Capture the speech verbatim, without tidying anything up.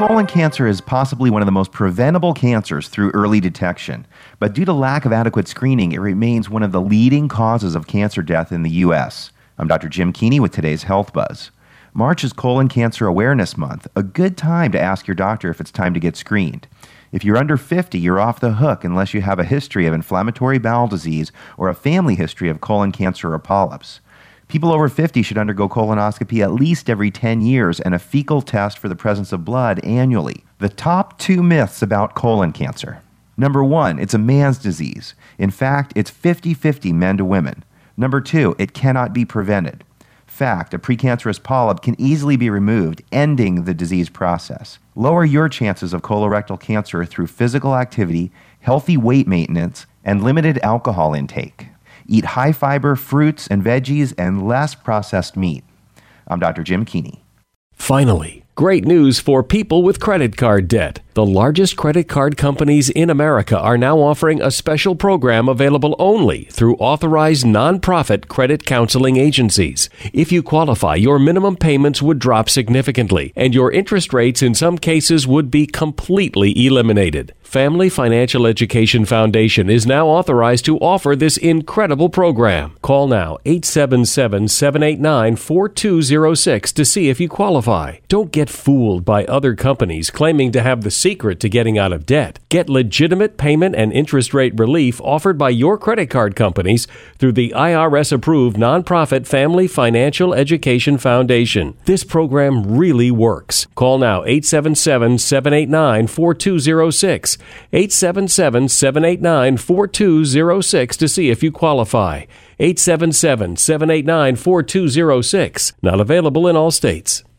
Colon cancer is possibly one of the most preventable cancers through early detection, but due to lack of adequate screening, it remains one of the leading causes of cancer death in the U S. I'm Doctor Jim Keeney with today's Health Buzz. March is Colon Cancer Awareness Month, a good time to ask your doctor if it's time to get screened. If you're under fifty, you're off the hook unless you have a history of inflammatory bowel disease or a family history of colon cancer or polyps. People over fifty should undergo colonoscopy at least every ten years and a fecal test for the presence of blood annually. The top two myths about colon cancer. Number one, it's a man's disease. In fact, it's fifty-fifty men to women. Number two, it cannot be prevented. Fact, a precancerous polyp can easily be removed, ending the disease process. Lower your chances of colorectal cancer through physical activity, healthy weight maintenance, and limited alcohol intake. Eat high-fiber fruits and veggies and less processed meat. I'm Doctor Jim Keeney. Finally, great news for people with credit card debt. The largest credit card companies in America are now offering a special program available only through authorized nonprofit credit counseling agencies. If you qualify, your minimum payments would drop significantly, and your interest rates in some cases would be completely eliminated. Family Financial Education Foundation is now authorized to offer this incredible program. Call now eight seven seven, seven eight nine, four two zero six to see if you qualify. Don't get fooled by other companies claiming to have the secret to getting out of debt. Get legitimate payment and interest rate relief offered by your credit card companies through the I R S-approved nonprofit Family Financial Education Foundation. This program really works. Call now eight seven seven, seven eight nine, four two zero six. eight seven seven, seven eight nine, four two zero six to see if you qualify. eight seven seven, seven eight nine, four two zero six. Not available in all states.